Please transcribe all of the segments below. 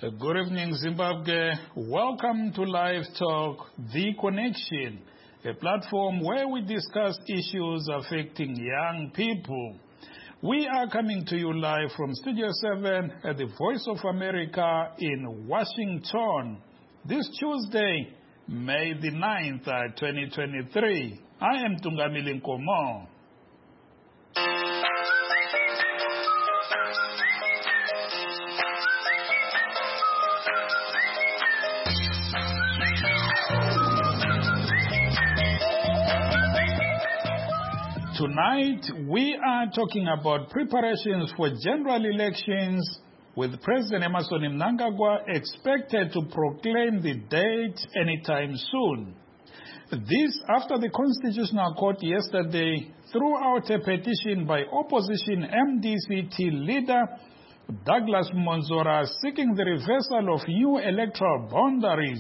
Good evening, Zimbabwe. Welcome to Live Talk, The Connection, a platform where we discuss issues affecting young people. We are coming to you live from Studio 7 at the Voice of America in Washington. This Tuesday, May the 9th, 2023. I am Tungamili Nkomo. Tonight, we are talking about preparations for general elections, with President Emmerson Mnangagwa expected to proclaim the date anytime soon. This after the Constitutional Court yesterday threw out a petition by opposition MDCT leader Douglas Monzora seeking the reversal of new electoral boundaries,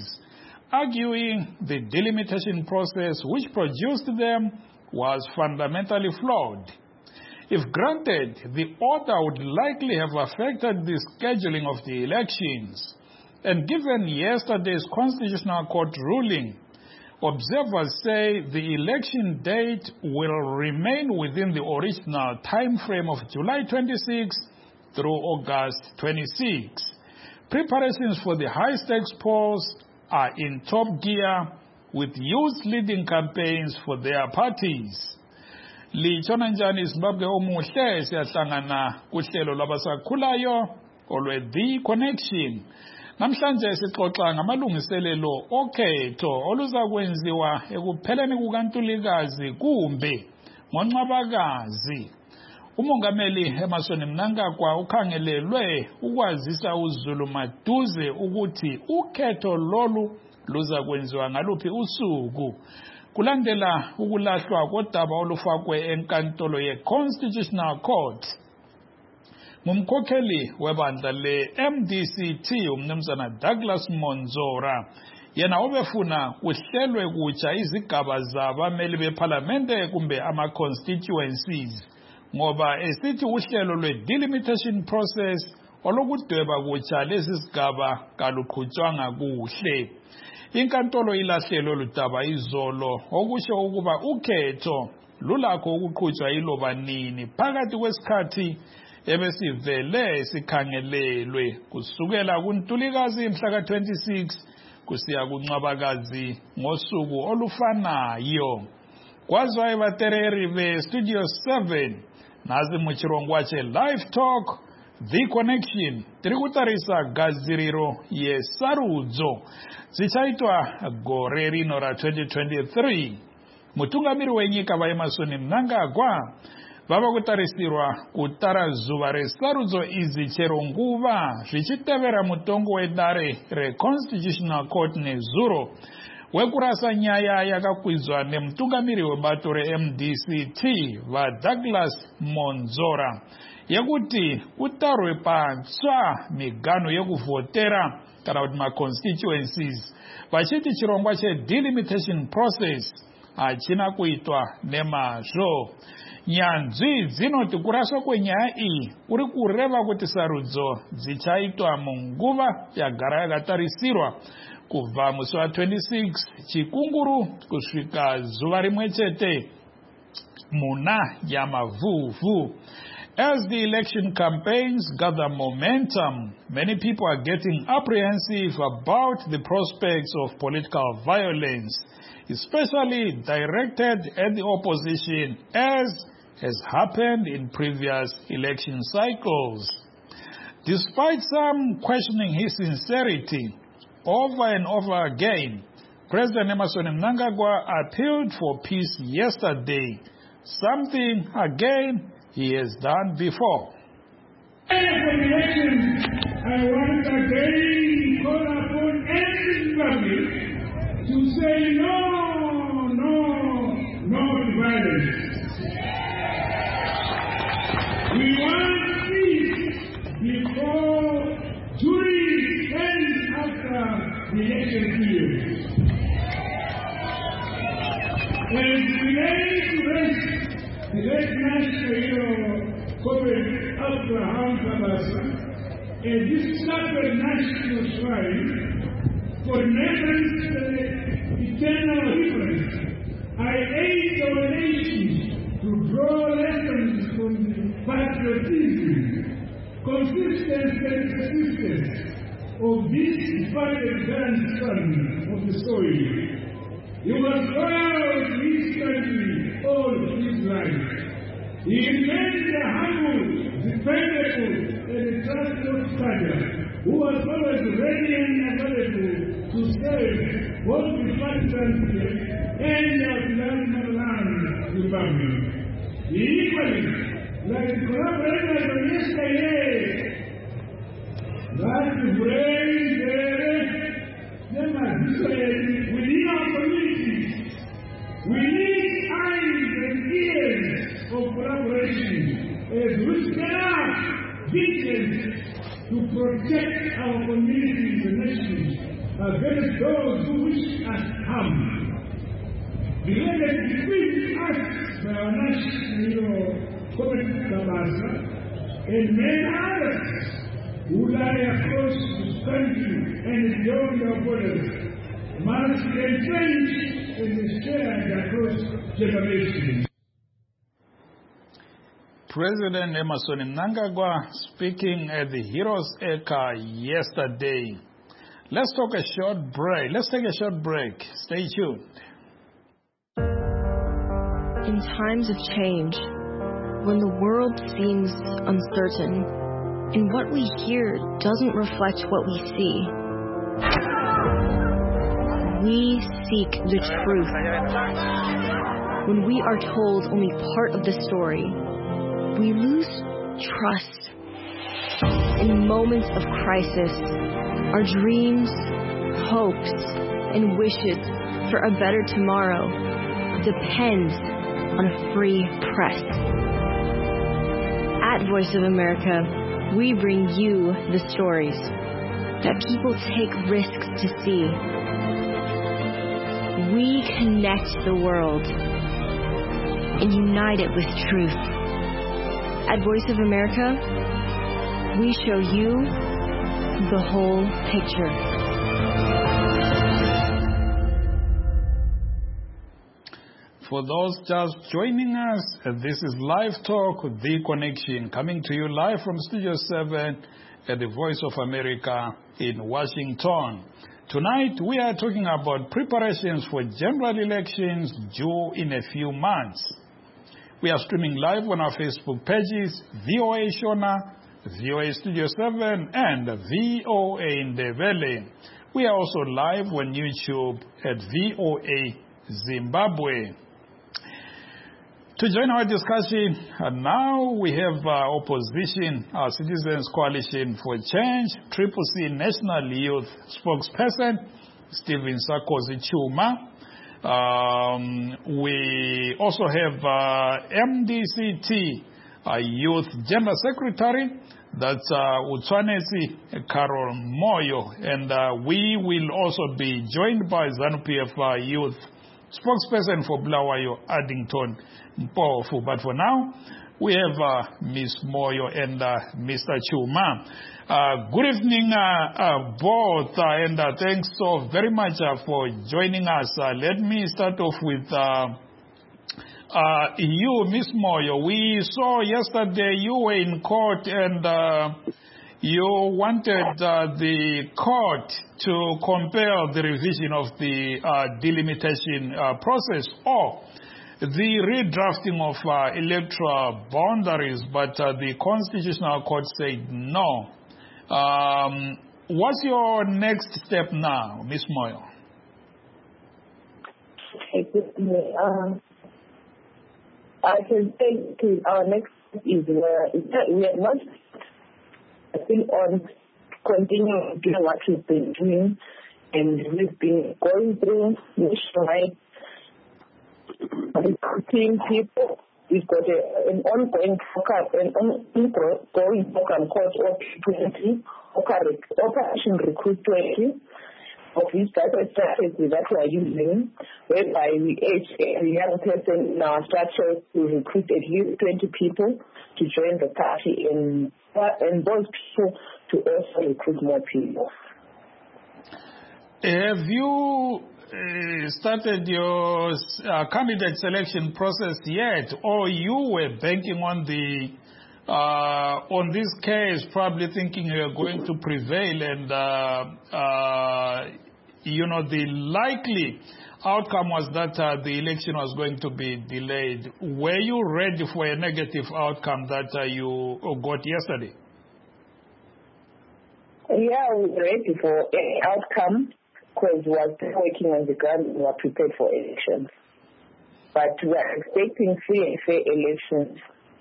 arguing the delimitation process which produced them was fundamentally flawed. If granted, the order would likely have affected the scheduling of the elections. And given yesterday's Constitutional Court ruling, observers say the election date will remain within the original time frame of July 26 through August 26. Preparations for the high-stakes polls are in top gear, with youth leading campaigns for their parties. Litshona njani Zimbabwe omuhle siyahlangana kuhlelo lwabasakhulayo olwe The Connection. Namhlanje sixoxa ngamalungiselelo okhetho oluzakwenziwa ekupheleni kukaNtulikazi kumbe ngoNcwabakazi. Umongameli Emmerson Mnangagwa ukhangelelwe ukwazisa uZulu maduze ukuthi ukhetho lolu luza kwenziwa ngaluphi usuku kulandela ukulahlwa kodaba olufakwe enkantolo ye-Constitutional Court. Ngumkhokheli webandla le-MDCT umnumzana Douglas Monzora, yena obefuna kuhlelwe kutsha izigaba zabameli bephalamende kumbe ama-constituencies, ngoba esithi uhlelo lwe-delimitation process olokudweba kutsha lezi zigaba kaluqhutshwanga kuhle. Inkantolo ilahlelo ludaba izolo okusho ukuba ukhetho lulakho ukuqhutshwa iloba nini phakathi kwesikhathi ebesivele sikhangelelwe kusukela kuNtulikazi mhla ka-26 kusiya kuNcwabakazi ngosuku olufanayo. Kwazwa abatereri be-Studio 7 nazi muchirongwache Live Talk, The Connection, tiri kutarisa gadziriro yesarudzo zichaitwa gore rino ra 2023. Mutungamiri wenyika vaEmmerson Mnangagwa vava kutarisirwa kutara zuva resarudzo izi chero nguva zvichitevera mutongo wedare re-Constitutional Court nezuro wekurasa nyaya yakakwizwa nemutungamiri webato re-MDCT vaDouglas Monzora yekuti kutarwe patsva migano yekuvhotera kana kuti ma-constituencies vachiti chirongwa che-delimitation process hachina kuitwa nemazvo. Nyanzvi dzinoti kuraswa kwenyaya iyi kuri kureva kuti sarudzo dzichaitwa munguva yagara yakatarisirwa kubva musi wa26 chikunguru kusvika zuva rimwe chete muna yamavhuvhu. As the election campaigns gather momentum, many people are getting apprehensive about the prospects of political violence, especially directed at the opposition, as has happened in previous election cycles. Despite some questioning his sincerity, over and over again, President Emmerson Mnangagwa appealed for peace yesterday, something again he has done before. For elections, I want again call upon everybody to say no to violence. We want peace before, during, and after the election period. And today to rest the late national Abraham Kabasa this sacred national shrine for remembrance to the eternal difference. I aid our nation to draw lessons from the patriotism, consistency and persistence of this departed grandson of the soil. He was loyal to his country all his life. He remained a humble, dependable, and a trustworthy father who was always ready and available to serve both the country and our beloved motherland, Zimbabwe. He equally, like the collaborators of yesterday, that the brain there, they must be within our communities. We need eyes and ears of collaboration as we stand up vigilant to protect our communities and nations against those who wish us harm. The legacy bequeathed us by our national Comrade Kabasa and many others who lie across this country and beyond our borders must be entrenched and shared across generations. President Emmerson Mnangagwa speaking at the Heroes Acre yesterday. Let's take a short break. Stay tuned. In times of change, when the world seems uncertain and what we hear doesn't reflect what we see, we seek the truth. When we are told only part of the story, we lose trust. In moments of crisis, our dreams, hopes, and wishes for a better tomorrow depends on a free press. At Voice of America, we bring you the stories that people take risks to see. We connect the world and unite it with truth. At Voice of America, we show you the whole picture. For those just joining us, this is Live Talk, The Connection, coming to you live from Studio 7 at the Voice of America in Washington. Tonight, we are talking about preparations for general elections due in a few months. We are streaming live on our Facebook pages, VOA Shona, VOA Studio 7, and VOA Ndebele. We are also live on YouTube at VOA Zimbabwe. To join our discussion, now we have opposition, our Citizens Coalition for Change, CCC National Youth Spokesperson, Stephen Sarkozy Chuma. We also have MDCT Youth General Secretary, that's Utswanesi Carol Moyo, and we will also be joined by ZANU-PF Youth Spokesperson for Bulawayo Addington Mpofu. But for now, we have Ms. Moyo and Mr. Chuma. Good evening, both, and thanks so very much for joining us. Let me start off with you, Ms. Moyo. We saw yesterday you were in court and you wanted the court to compel the revision of the delimitation process or the redrafting of electoral boundaries, but the Constitutional Court said no. What's your next step now, Ms. Moyo? I can say our next step is we are not still on continuing doing what we've been doing, and we've been going through nationwide recruiting people. We've got an ongoing program called OP20, Operation Recruit 20, of this type of strategy that we are using, whereby we urge every young person in our structure to recruit at least 20 people to join the party, and those people to also recruit more people. Have you started your candidate selection process yet, or you were banking on this case, probably thinking you are going to prevail, and the likely outcome was that the election was going to be delayed? Were you ready for a negative outcome that you got yesterday? Yeah, we were ready for any outcome because we are still working on the ground and we are prepared for elections. But we are expecting free and fair elections.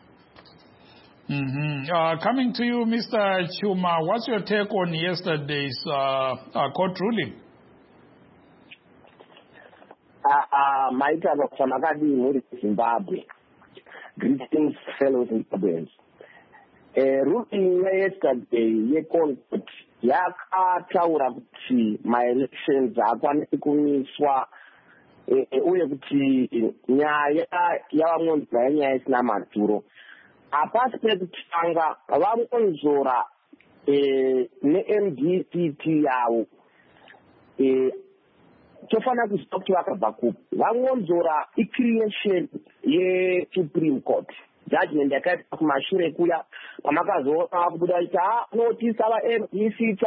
Coming to you, Mr. Chuma, what's your take on yesterday's court ruling? Maita Samakadi Muri Zimbabwe. Greetings, fellow Zimbabweans. Ruling yesterday, yecourt yakataura kuti my-elections akwanisi kumiswa uye kuti nyaya yavamwonzwa yenyaya isina maturo. Apasi pekutanga vamonzora ne-MDCT yavo tofanira kuziva kuti vakabva kupi. Vamonzora icreation yeSupreme Court. Judgment yakaita kumashure kuya pamakazoona kubuda kuti no tisava MDC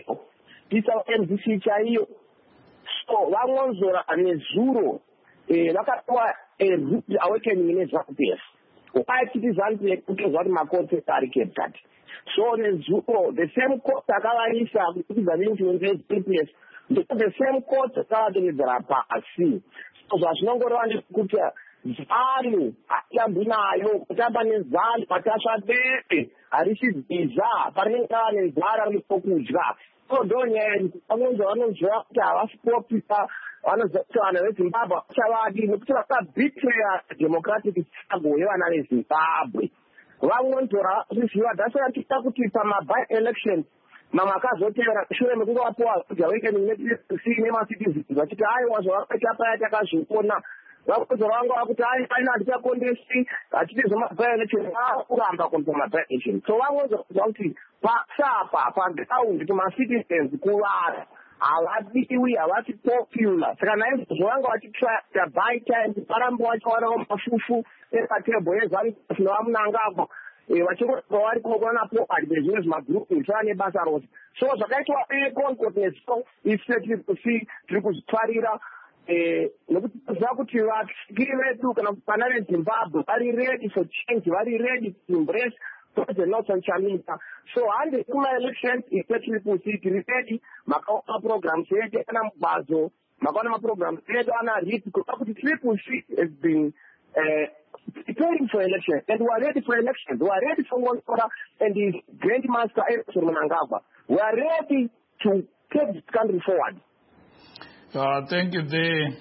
chaiyo. So vamonzora nezuro vakapiwa root awakening neZANU-PF. Ukaititi ZANU-PF kutozwa kuti makoti ari kept. So nezuro the same court akavaisa kutiza influence yeZANU-PF the same court akavadonedzera pasi. So zvazvinongoreva ndekuti ZANU hatambi nayo kutamba nezANU patasva dete harishibhiza parinenge pava nenzara ripokudya. So ndonyaya vanonzwa kuti havasipopisa vanoziva kuti vanhu veZimbabwe vachavadi nekuti vakabetreya democratic struggle yevana veZimbabwe. Vamonzora zviziva dasara tiita kuti pamaby election mamwe akazotevera shure mekunge vapiwa awakening nemacitizens vachiti aiwa zvavakaita paya takazviona. Vamonzora vanga vakuti aina hatichakondesi hachiti zvemaby election vakuramba kunza maby election. So vamonzora kuziva kuti pasapa paground kumacitizens kuvara havadiwi havasi popular. Saka naizvozvo vanga vachitsvaka by time varambe vachiwanawo mafufu epatebho yeZANU-PF nevaMnangagwa vachingoramba vari kuonapo nezvimwe zvimagrupu zvisava nebasa rose. So zvakaitwa eConcord neso isi tiri kuzvitwarira nekuti toziva kuti vasikiri vedu kana kuti vana veZimbabwe vari ready for change, vari ready to embrace President Nelson Chamisa. So handi kuma-elections isetripusi tiri ready makaona programs yedu kana mugbazo makaona maprograms edu ana RIP kuva kuti tripusi has been preparing for elections, and we are ready for elections. We are ready for Monzora and his Grandmaster Emerson Mnangagwa. We are ready to take this country forward. Thank you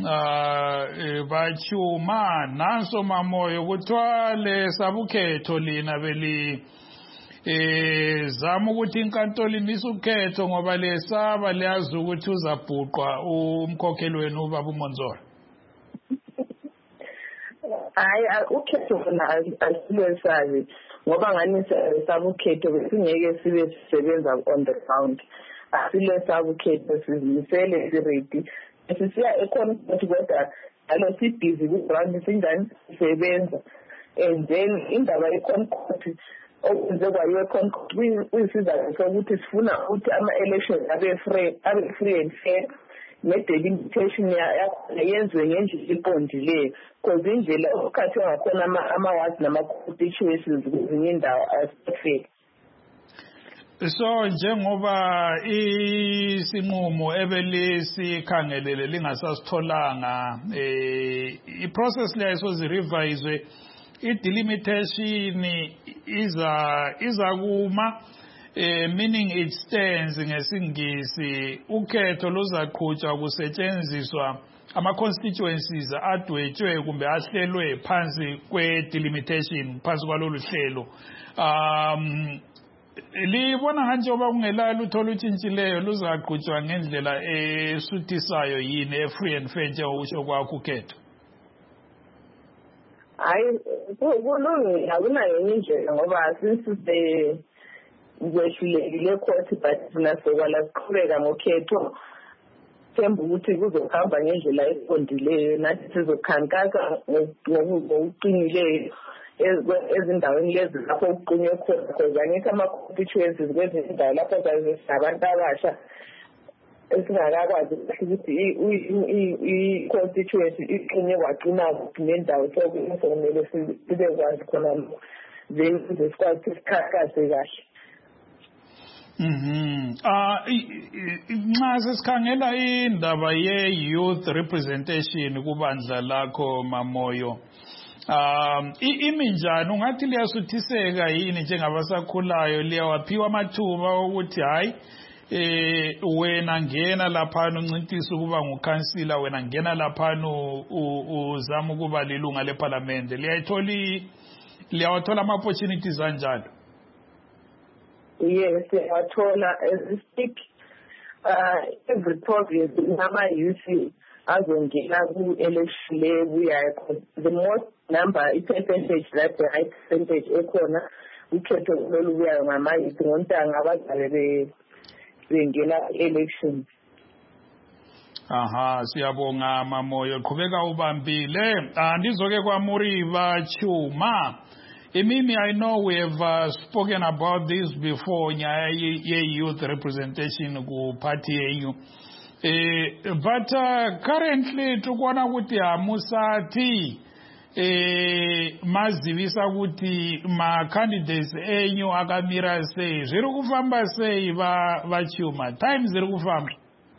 Bachuma nanso mamoyo kuthiwa lesabukhetho lina beli zama ukuthi inkantolo imise ukhetho ngoba lesaba liyazi ukuthi uzabhuqwa umkhokheli wenu ubaba uMonzora. Hayi ukhetho khona asilwesazi ngoba ngani sabukhetho besingeke sibe sisebenza on the ground. Asilwesaba ukhetho sizimisele siredi sisiya eConcord kodwa alo sibhizi ku-ground singani sisebenza. And then indaba yeConcord okwenze kwayo eConcord kuyisiza sokuthi sifuna ukuthi ama-election abe free and fair ne-delimitation yakhona yenziwe ngendlela eqondileyo because indlela okukhathwe ngakhona ama-wards nama-constituencies kwezinye indawo asifair. So njengoba isinqumo ebelikhangelele lingasasitholanga i-process leyo sozirevise i-delimitation iza kuma meaning it stands ngesingisi ukhetho luzaqhutshwa kusetshenziswa ama-constituencies adwetshwe kumbe ahlelwe phansi kwe-delimitation phansi kwalolu hlelo. Libona njengoba kungelalo lutho olutshintshileyo luzaqhutshwa ngendlela esuthisayo yini e-free and fair njengokusho kwakho ukhetho? Hayi kulungile akunayo enye indlela ngoba since wehlulekile court but nasokwala siqhubeka ngokhetho themba ukuthi kuzohamba ngendlela eqondileyo nathi sizokhankasa ngokuqinileyo ezindaweni lezi lapho kuqunywe khona because angithi ama-constituencies kwezinye indawo lapho zabantu abasha esingakakwazi ukuthi i-constituency iqinye kwaqina kuphi nendawo sokumele sibe kwazi khona then ukuze sikwazi ukuthi sikhankase kahle. Nxa sesikhangela indaba ye-youth representation kubandla lakho Mamoyo, imi njani? Ungathi liyasuthiseka yini njengabasakhulayo? Liyawaphiwa amathuba ukuthi hayi wena ngena laphana uncintisa ukuba ngukhansila, wena ngena laphana uzama ukuba lilunga leparlamente? Liyawathola ama-opportunities anjalo? Yes, siyawathola. As we speak, every province nama-youth azongena ku-election lebuyayo. The most number, i-percentage, that the high percentage ekhona ukhetho lolubuyayo ngama-youth ngontanga abazabe bengena elections. Siyabonga Mamoyo, qhubeka ubambile. Ndizoke kwaMuriba Chuma. Mimi, I know we have spoken about this before, youth representation ku party yenyu. But currently tukona kuti musati mazivisa kuti ma candidates enyu akamira sei, zviri kufamba sei vachuma? Time zviri kufamba?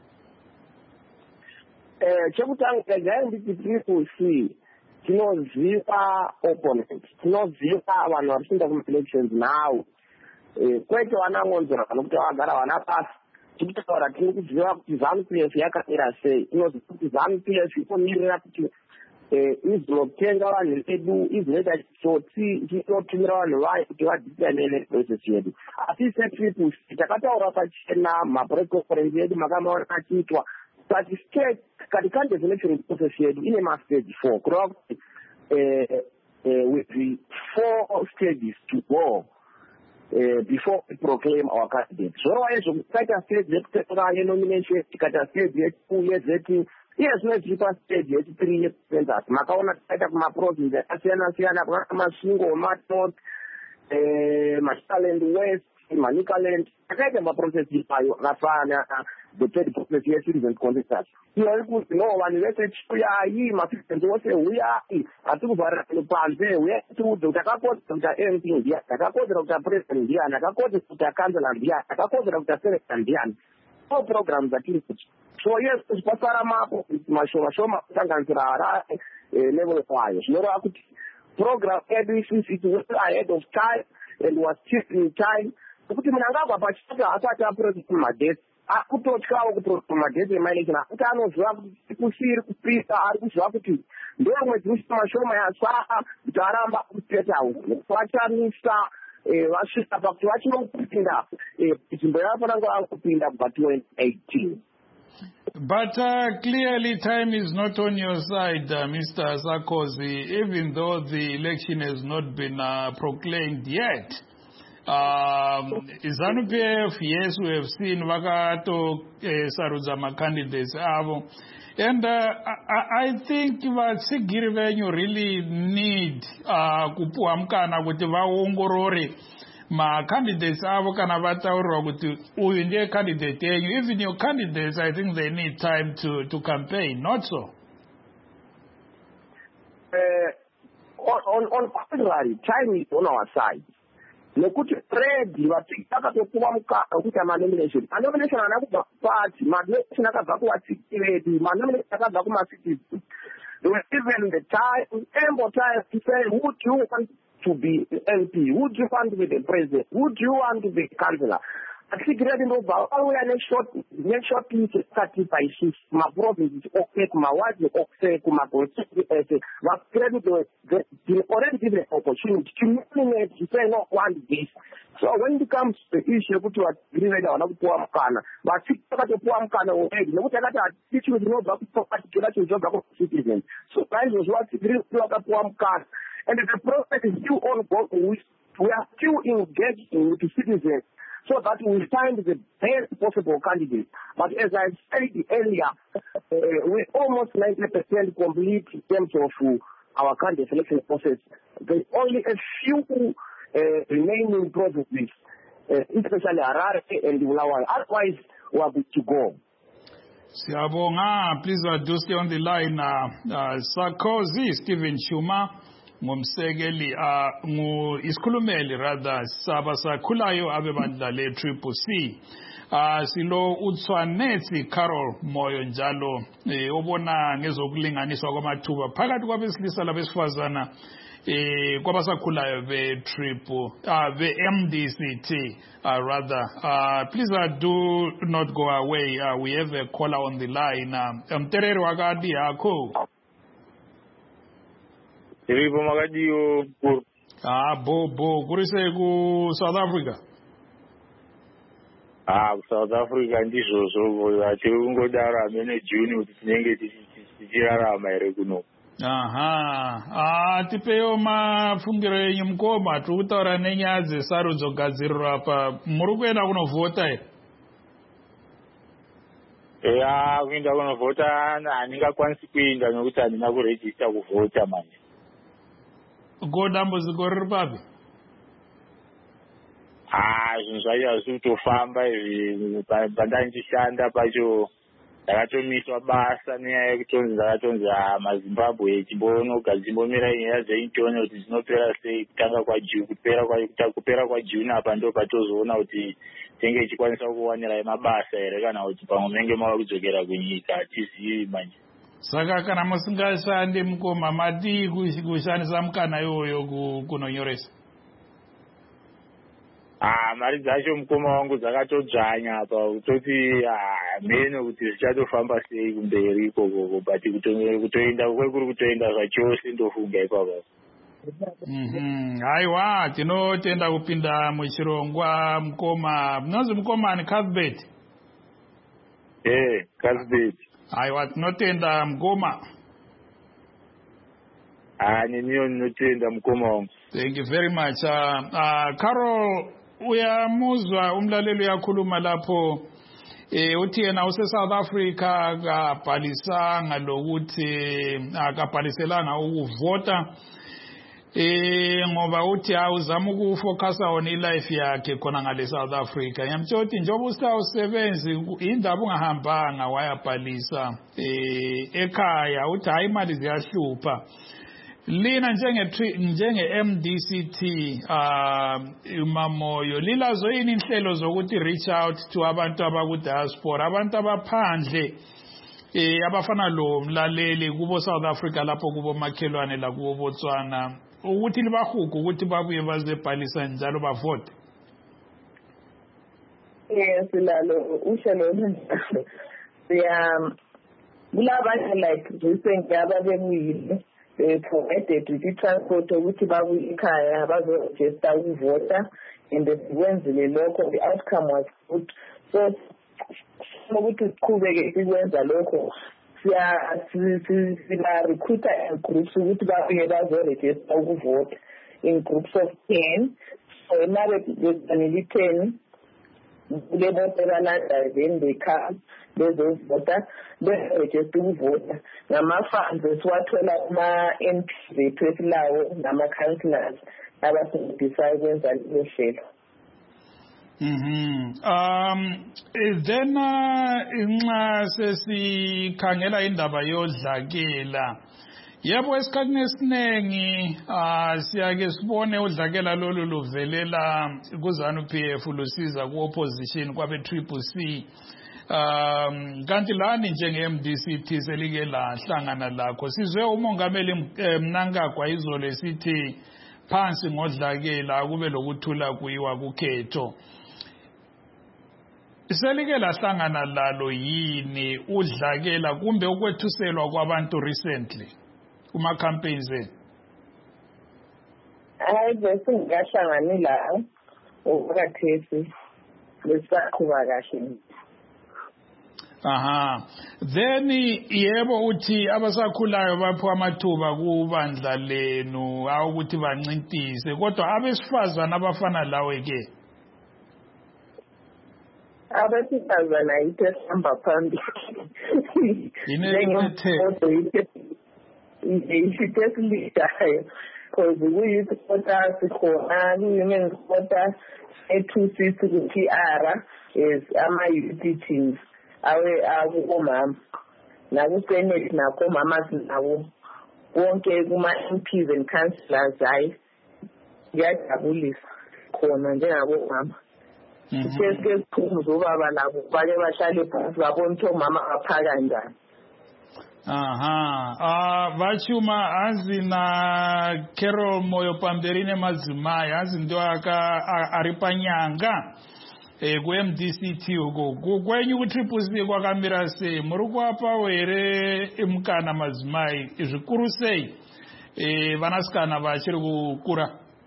Chekutanga nditi people see tinoziva opponent, tinoziva vanhu vari kuenda kuma-elections now. Kwete vanangonzora vanokuti vagara vana pasi tikutaura tiri kuziva kuti ZANU-PF yakamira sei, tinoziva kuti ZANU-PF inomirira kuti izotenga vanhu vedu, izoita chitsotsi ichinotumira vanhu vayo kuti vadhitanire neprocess yedu. Asi sepeople takataura pachena mapress conference yedu makamaona achiitwa but state candidates election process yedu ine mastage 4 kureva kuti with the 4 stages to go before we proclaim our candidate. Zvorova izvo kukaita stage yekutenga yenomination, tikaita stage ye2 yezeti iye zvino zviri pastage yechi3 yecensus. Makaona tikaita kumaprovince akasiyana siyana, kuna Masvingo, North, Mashaland West, Manicaland, akaita maprocess ipayo akafana the third process ye-citizen consensus. Iye kuti no vanhu vese chiuyayi ma-citizens vose uyai, hatiri kuvharira vanhu panze, uyai tiudze kuti akakodzera kuti a-MP ndiyani, akakodzera kuti a-president ndiyani, akakodzera kuti a-councillor ndiyani, akakodzera kuti a-senator ndiyani. All programs dzatiri kuti. So yes, pasara mapo mashoma kusanganisira Harare level kwayo. Zvinoreva kuti program edu since it was ahead of time and was cheap in time, kuti munhu angabva pachitatu asati apuroti kumadhesi akutotyawo kupuroti kumadhesi ema-election, akuti anoziva kuti kusiri kupisa, ari kuziva kuti ndomwedzi mashoma yasvaa kuti aramba kustate house vachamisa vasvika pakuti vachinopinda nzvimbo yavafanira kupinda kubva 2018. But clearly time is not on your side, Mr. Sarkozy, even though the election has not been proclaimed yet. ZANU-PF, yes, we have seen Vakato Saruzama candidates. And I think vasigiri venyu really need kupuwa mkana kuti vaongorore ma candidates avo kana vataurirwa kuti uyu ndiye candidate yenyu. Even your candidates, I think they need time to campaign, not so? On contrary, time is on our side. Nekuti already vakatopuwa mukana wekuti amanomination ana kubva kupati, manomination akabva kuvatiki vedu, manomination akabva kuma-citizens. They were given the time, ample time to say, who do you want to be MP? Who do you want to be the president? Who do you want to be councillor? Asikiredi ndobva vauya neshort list ekati paisisi kumaprovinces okuse, kumawadi okuse, kumaconstituency ese. Vasikiredi they already given an opportunity to nominate, to say no one this. So when it comes to the issue yekuti vasikiredi havana kupuwa mukana, vasikiredi vakatopuwa mukana already nekuti akati hatisi zvinobva kuparticular chinhu chinobva kucitizens. So naizvozvo vasikiredi vakapuwa mukana. And the process is still ongoing. We are still engaging with the citizens. so that we find the best possible candidate. But as I said earlier, we're almost 90% complete in terms of our candidate selection process. There's only a few remaining processes, especially Harare and Bulawayo. Otherwise, we are good to go. Siyabonga, please stay on the line. Sarkozy Stephen Chuma ngumsekeli isikhulumeli rather sabasakhulayo abebandla le Triple C. Silo uTshwanetsi Carol Moyo njalo obona ngezokulinganiswa kwamathuba phakathi kwabesilisa labesifazana kwabasakhulayo be MDCT rather. Please do not go away. We have a caller on the line. Mterere wakadi yakho. Iribo magadiyo. Bo kurise ku South Africa. South Africa ndizvo ati ungodaro amene June kuti tinenge tichirarama ere kuno. Tipeyo mafungiro enyu mukoma tiri kutaura nenyaya dzesarudzo gadzirirwa apa muri kuenda kunovhota here? Kuenda kunovhota handingakwanisi kuenda nokuti handina kurejista kuvhota manje. Ko dambudziko riri papi? Zvinhu zvacho hazvisi kutofamba izvi. Pandandishanda pacho ndakatomiswa basa nenyaya yekutonzi ndakatonzi maZimbabwe chimbomira nyaya dzeitone kuti dzinopera sei kutanga kupera kwaJune apa ndo patozoona kuti tenge ichikwanisa kuwanira mabasa here kana kuti pamwe menge mava kudzokera kunyika hatizivi manje. Saka kana musingashandi mukoma mati kushandisa mukana iwoyo kunonyoresa? Mari dzacho mukoma wangu dzakatodzvanya apa kutoti meno kuti zvichatofamba sei kumberi ikoko but kutoenda kwekuri kutoenda zvachose ndofunga ipapo. Haiwa tinotenda kupinda muchirongwa mukoma. Munonzi mukomani Cuthbert? Cuthbert. Haiwa tinotenda mukoma. Neniyo ninotenda mukoma wangu. Thank you very much. Carol, uyamuzwa umlaleli uyakhuluma lapho uthi yena use-South Africa akabhalisanga lokuthi akabhaliselanga ukuvota ngoba uthi awuzama ukufocusa on ilife yakhe khona ngale South Africa. Ngiyamtshela ukuthi njengoba usawusebenzi indaba ungahambanga wayabhalisa ekhaya uthi hayi imali ziyahlupha. Lina njenge MDCT Mamoyo lilazo yini inhlelo zokuthi reach out to abantu abaku diaspora, abantu abaphandle abafana lo mlaleli kubo South Africa lapho kubo makhelwane la kubo Botswana ukuthi libahuga ukuthi babuye bazebhalisa njalo bavote? Yes, lalo ushelo njalo. Kulabanye like recently ababemile provided with transport ukuthi babuye ekhaya bazoregister ukuvota and kwenzile lokho the outcome was good. So ukuthi siqhubeke sikwenza lokho siya recruiter groups ukuthi babuye bazoregister ukuvota in groups of 10. So now there's 10 then they come bezovota beregister ukuvota ngama-funds esiwathola kuma-MPs bethu esilawo nama-councillors abasebenzisa ukwenza lelo hlelo. Then nxa sesikhangela indaba yodlakela, yebo esikhathini esiningi siyake sibone udlakela lolu luvelela kuZANU-PF lusiza ku-opposition kwabe-Triple C. Kanti lani njenge-MDCT selike lahlangana lakho. Sizwe umongameli Mnangagwa izolo esithi phansi ngodlakela kube lokuthula kuyiwa kukhetho. Selike lahlangana lalo yini udlakela kumbe ukwethuselwa kwabantu recently kuma campaigns enu? Hayi bese ngikahlangani la ukhathesi lesaqhuba kahle. Then yebo uthi abasakhulayo bapho amathuba kubandla lenu awukuthi bancintise kodwa abesifazana abafana lawe ke abesifazana ithesihamba phambili isithe esilidayo because kuyi-youth quarter sikhona ku-women's quarter e-2C ku-PR is ama-youth omama naku-senate nakho omama sinawo wonke kuma-MPs and councillors hayi kuyajabulisa khona njengabomama sike siphumuze ubaba labo bake bahlale phansi babona ukuthi omama bapha kanjani. Vachuma hanzi naCarol Moyo pamberi nemadzimai hanzi ndo ari panyanga ku-MDCT uko kwenyu ku-Triple-C kwakamira sei? Muri kuvapawo here mukana madzimai zvikuru sei vanasikana vachiri kukura?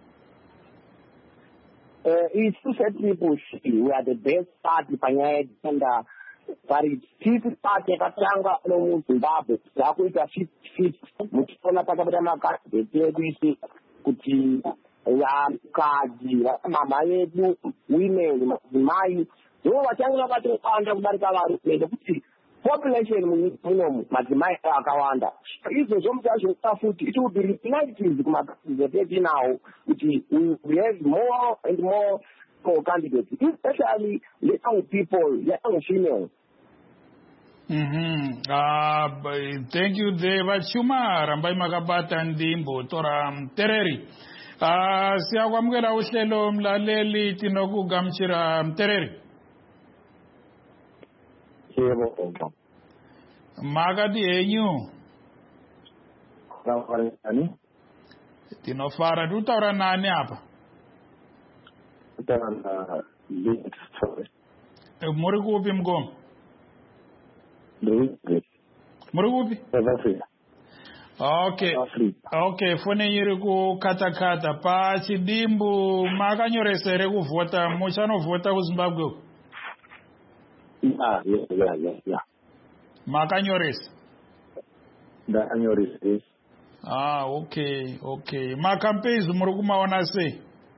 Isu seTriple-C we are the best party panyaya yedenda vari fifth party yakatanga nomuZimbabwe zvakuita 50 muchiona takabata makandidate edu isi kuti vakadzi mama vedu women madzimai ndivo vachange vakatowanda kudarika varume nekuti population munomu madzimai akawanda. Izvozvo muchazviona futi it will be reflected kumakandidate etinawo kuti we have more and more candidates, especially young people, young females. Thank you. Vachuma rambai makabata ndimbo tora Mtereri. Siyakwamukela uhlelo mlaleli tinokugamchira Mtereri. Yebo. Makati henyu. Tinofara tutaura nani apa? Muri kupi mgomo? Muri kupi? Okay, fone iri kukatakata pachidimbu makanyoresa here kuvhota muchanovhota kuZimbabwe? Yeah. Makanyoresa? Ndakanyoresa. Okay. Makampezi muri kumaona sei?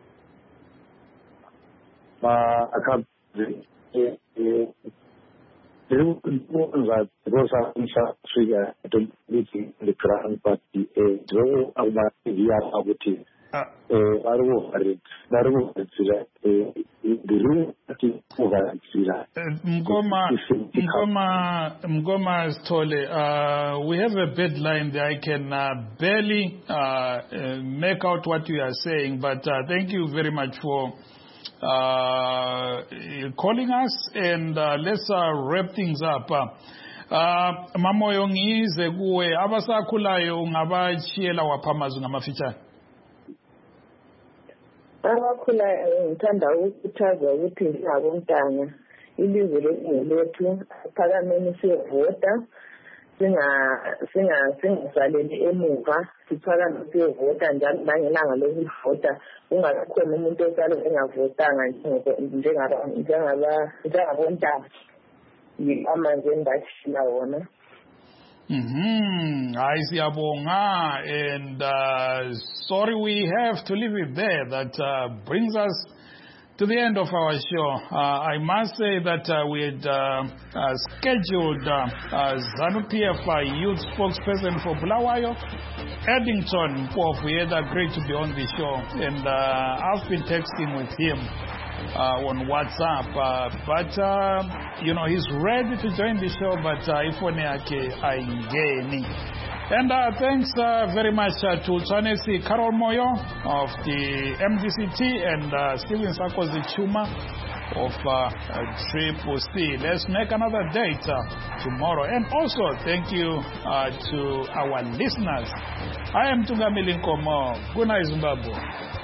Mgoma Stole, we have a bad line there. I can barely make out what you are saying, but thank you very much for calling us, and let's wrap things up. Mamoyo ngize kuwe abasakhulayo ungabachiyela waphamazu ngamafitshane. Abakhulayo ngithanda ukukhuthaza ukuthi njengabontanga ilizwe lethu aphakameni siyevota singasaleli emuva siphakame siyevota njalo nangelanga lokuvota kungakhona umuntu osale engavotanga njengabontanga amanje endashila wona. I siyabonga, and sorry we have to leave it there. That brings us to the end of our show. I must say that we had scheduled ZANU-PF youth spokesperson for Bulawayo, Eddington Mpofu. He had agreed to be on the show, and I've been texting with him on WhatsApp, but he's ready to join the show, but ifone yake aingeni. And thanks very much to Tshwanetse Carol Moyo of the MDCT and Stephen Sakosi Chuma of Triple-C. Let's make another date tomorrow. And also thank you to our listeners. I am Tungamili Nkomo. Good night, Zimbabwe.